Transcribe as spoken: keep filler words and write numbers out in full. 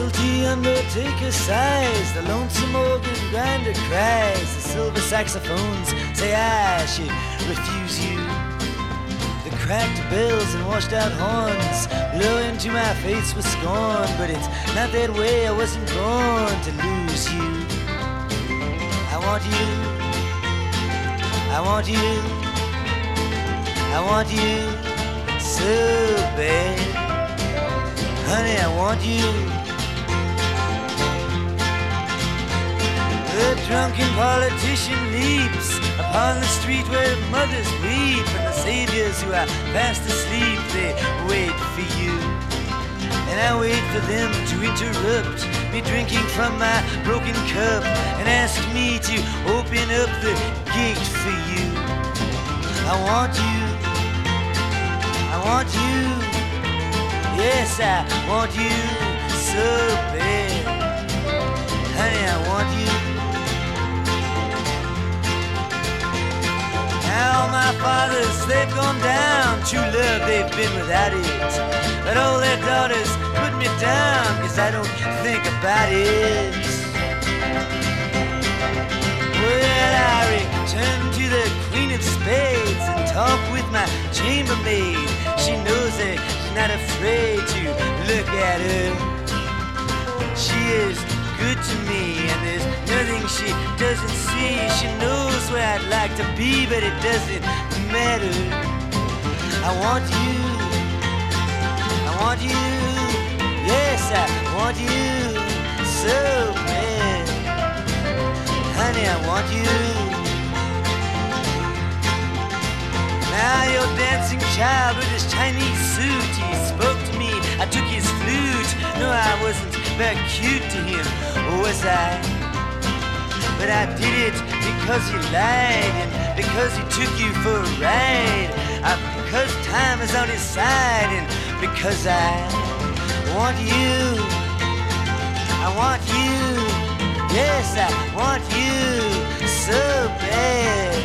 Guilty undertaker sighs, the lonesome organ grinder cries, the silver saxophones say I should refuse you. The cracked bells and washed out horns blow into my face with scorn, but it's not that way, I wasn't born to lose you. I want you, I want you, I want you so bad. Honey, I want you. The drunken politician leaps upon the street where mothers weep, and the saviors who are fast asleep, they wait for you. And I wait for them to interrupt me drinking from my broken cup and ask me to open up the gate for you. I want you, I want you, yes, I want you so bad. Honey, I want you. Now my fathers, they've gone down, true love, they've been without it. But all their daughters put me down, cause I don't think about it. Well, I return to the Queen of Spades and talk with my chambermaid. She knows that she's not afraid to look at her. She is good to me, and there's nothing she doesn't see. She knows where I'd like to be, but it doesn't matter. I want you, I want you, yes, I want you so bad. Honey, I want you. Now your dancing child with his Chinese suit, he spoke to me, I took his flute. No, I wasn't very cute to him, was I? But I did it because he lied, and because he took you for a ride, uh, because time is on his side, and because I want you, I want you, yes, I want you so bad.